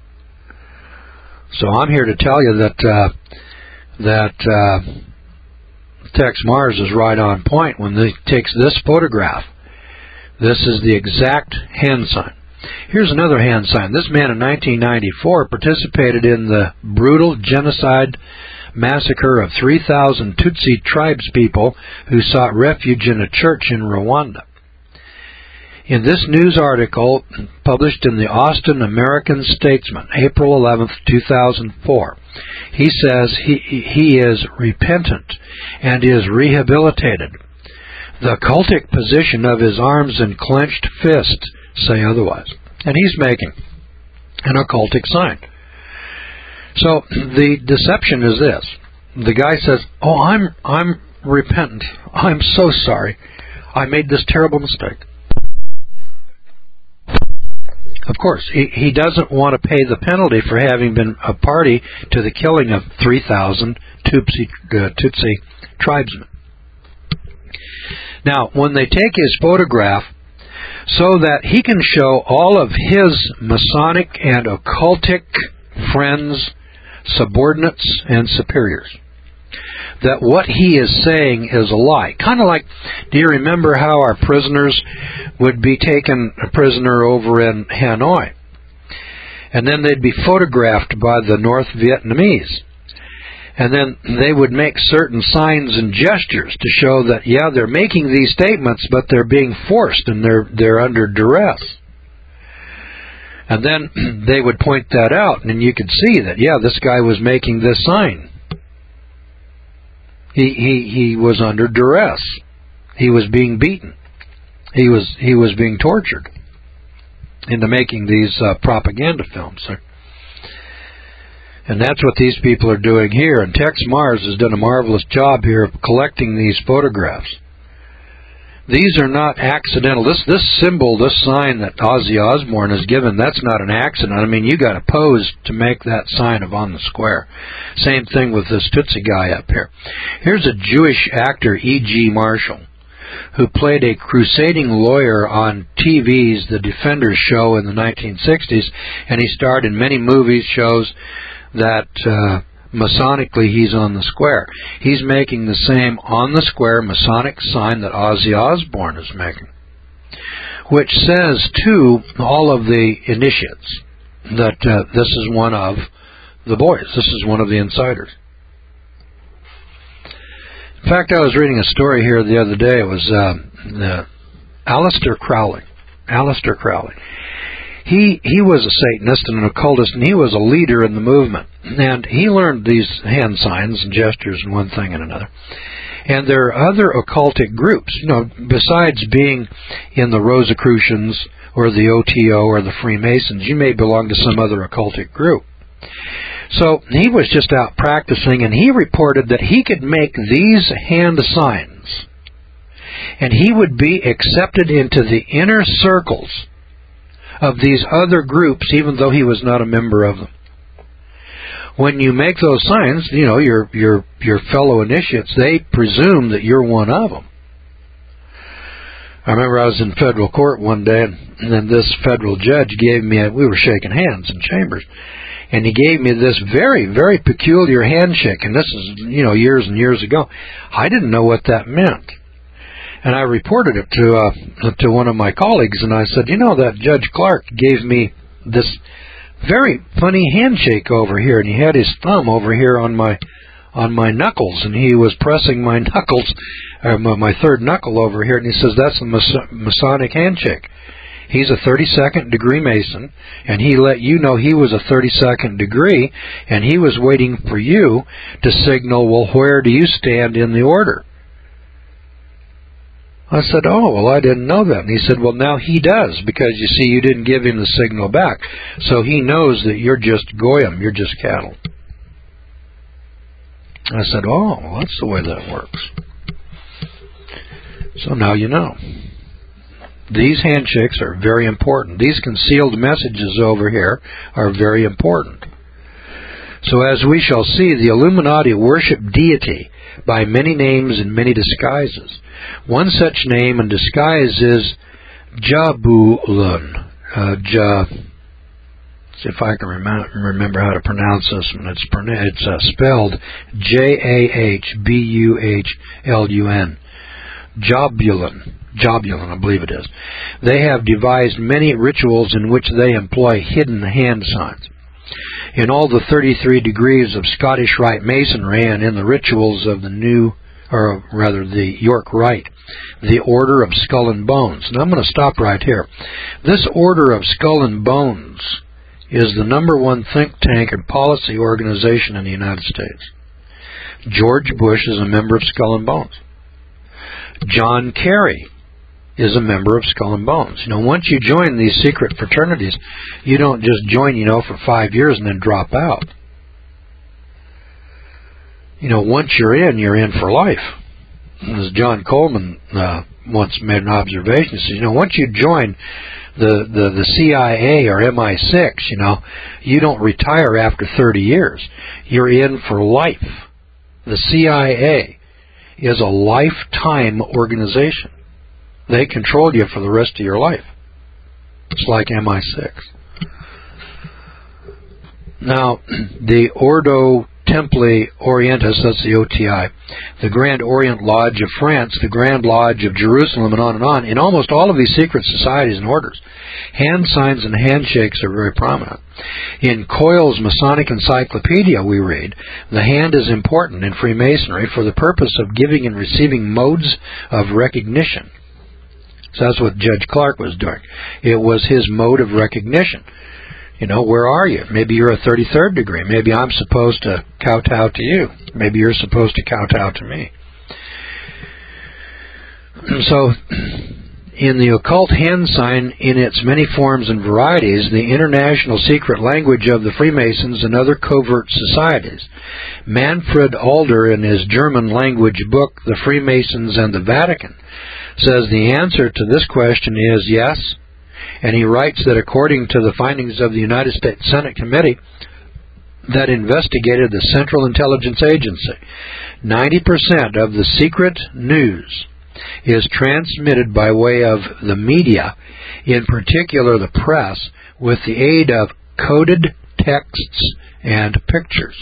So I'm here to tell you that uh, that uh, Tex Mars is right on point when he takes this photograph. This is the exact hand sign. Here's another hand sign. This man in nineteen ninety-four participated in the brutal genocide massacre of three thousand Tutsi tribespeople who sought refuge in a church in Rwanda. In this news article published in the Austin American Statesman, April eleventh, two thousand four, he says he, he is repentant and is rehabilitated. The cultic position of his arms and clenched fist say otherwise. And he's making an occultic sign. So the deception is this. The guy says, oh, I'm I'm repentant. I'm so sorry. I made this terrible mistake. Of course, he, he doesn't want to pay the penalty for having been a party to the killing of three thousand Tutsi, uh, Tutsi tribesmen. Now, when they take his photograph so that he can show all of his Masonic and occultic friends, subordinates, and superiors that what he is saying is a lie. Kind of like, do you remember how our prisoners would be taken a prisoner over in Hanoi? And then they'd be photographed by the North Vietnamese. And then they would make certain signs and gestures to show that, yeah, they're making these statements, but they're being forced and they're they're under duress. And then they would point that out, and you could see that, yeah, this guy was making this sign. He he he was under duress. He was being beaten. He was he was being tortured into making these uh, propaganda films. And that's what these people are doing here. And Tex Mars has done a marvelous job here of collecting these photographs. These are not accidental. This this symbol, this sign that Ozzy Osbourne has given, that's not an accident. I mean, you got to pose to make that sign of on the square. Same thing with this Tutsi guy up here. Here's a Jewish actor, E G Marshall, who played a crusading lawyer on T V's The Defenders show in the nineteen sixties, and he starred in many movies, shows that uh, Masonically he's on the square. He's making the same on the square Masonic sign that Ozzy Osbourne is making, which says to all of the initiates that uh, this is one of the boys. This is one of the insiders. In fact, I was reading a story here the other day. It was uh, uh, Aleister Crowley. Aleister Crowley. He he was a Satanist and an occultist, and he was a leader in the movement. And he learned these hand signs and gestures and one thing and another. And there are other occultic groups, you know, besides being in the Rosicrucians or the O T O or the Freemasons, you may belong to some other occultic group. So he was just out practicing, and he reported that he could make these hand signs, and he would be accepted into the inner circles of these other groups, even though he was not a member of them. When you make those signs, you know, your your your fellow initiates, they presume that you're one of them. I remember I was in federal court one day, and then this federal judge gave me a, we were shaking hands in chambers, and he gave me this very, very peculiar handshake, and this is, you know, years and years ago. I didn't know what that meant. And I reported it to uh, to one of my colleagues, and I said, you know, that Judge Clark gave me this very funny handshake over here, and he had his thumb over here on my on my knuckles, and he was pressing my knuckles, or my third knuckle over here, and he says, that's a Mas- Masonic handshake. He's a thirty-second degree Mason, and he let you know he was a thirty-second degree, and he was waiting for you to signal, well, where do you stand in the order? I said, oh, well, I didn't know that. And he said, well, now he does, because, you see, you didn't give him the signal back. So he knows that you're just goyim, you're just cattle. I said, oh, well, that's the way that works. So now you know. These handshakes are very important. These concealed messages over here are very important. So as we shall see, the Illuminati worship deity by many names and many disguises. One such name and disguise is Jahbulun. Uh, ja, see if I can rem- remember how to pronounce this one. It's, it's uh, spelled J A H B U H L U N. Jahbulun. Jahbulun, I believe it is. They have devised many rituals in which they employ hidden hand signs. In all the thirty-three degrees of Scottish Rite Masonry and in the rituals of the New, or rather the York Rite, the Order of Skull and Bones. Now I'm going to stop right here. This Order of Skull and Bones is the number one think tank and policy organization in the United States. George Bush is a member of Skull and Bones. John Kerry is a member of Skull and Bones. You know, once you join these secret fraternities, you don't just join, you know, for five years and then drop out. You know, once you're in, you're in for life. As John Coleman uh, once made an observation, he says, you know, once you join the, the, the C I A or M I six, you know, you don't retire after thirty years. You're in for life. The C I A is a lifetime organization. They control you for the rest of your life. It's like M I six. Now, the Ordo Templi Orientis, that's the O T I, the Grand Orient Lodge of France, the Grand Lodge of Jerusalem, and on and on. In almost all of these secret societies and orders, hand signs and handshakes are very prominent. In Coyle's Masonic Encyclopedia, we read, the hand is important in Freemasonry for the purpose of giving and receiving modes of recognition. So that's what Judge Clark was doing. It was his mode of recognition. You know, where are you? Maybe you're a thirty-third degree. Maybe I'm supposed to kowtow to you. Maybe you're supposed to kowtow to me. So, in the occult hand sign, in its many forms and varieties, the international secret language of the Freemasons and other covert societies, Manfred Alder, in his German language book, The Freemasons and the Vatican, says the answer to this question is yes, and he writes that according to the findings of the United States Senate Committee that investigated the Central Intelligence Agency, ninety percent of the secret news is transmitted by way of the media, in particular the press, with the aid of coded texts and pictures.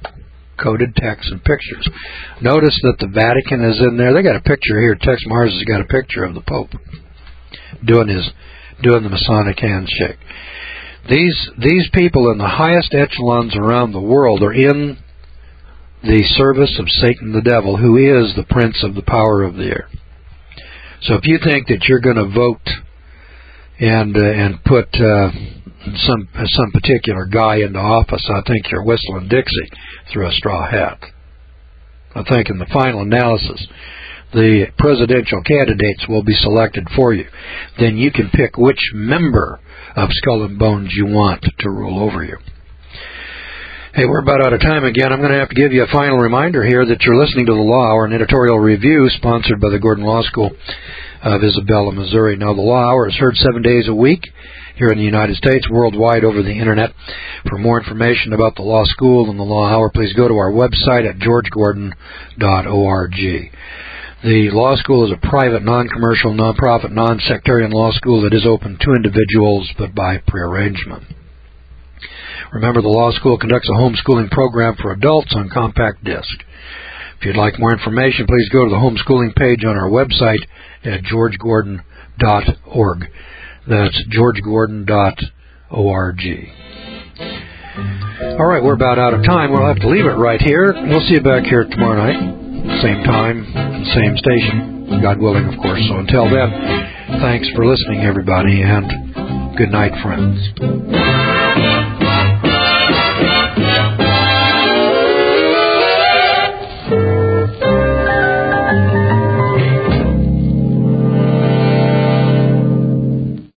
Coded texts and pictures. Notice that the Vatican is in there. They got a picture here. Tex Mars has got a picture of the Pope doing his doing the Masonic handshake. These these people in the highest echelons around the world are in the service of Satan the devil, who is the prince of the power of the air. So if you think that you're going to vote and uh, and put uh, some some particular guy into office, I think you're whistling Dixie through a straw hat. I think in the final analysis, the presidential candidates will be selected for you. Then you can pick which member of Skull and Bones you want to rule over you. Hey, we're about out of time again. I'm going to have to give you a final reminder here that you're listening to The Law Hour, an editorial review sponsored by the Gordon Law School of Isabella, Missouri. Now, The Law Hour is heard seven days a week here in the United States, worldwide over the Internet. For more information about the Law School and the Law Hour, please go to our website at george gordon dot org. The Law School is a private, non-commercial, non-profit, non-sectarian law school that is open to individuals, but by prearrangement. Remember, the Law School conducts a homeschooling program for adults on compact disc. If you'd like more information, please go to the homeschooling page on our website at george gordon dot org. That's george gordon dot org. All right, we're about out of time. We'll have to leave it right here. We'll see you back here tomorrow night. Same time, same station. God willing, of course. So until then, thanks for listening, everybody, and good night, friends.